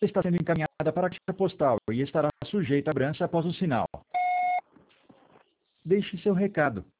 está sendo encaminhada para a caixa postal e estará sujeita a cobrança após o sinal. Deixe seu recado.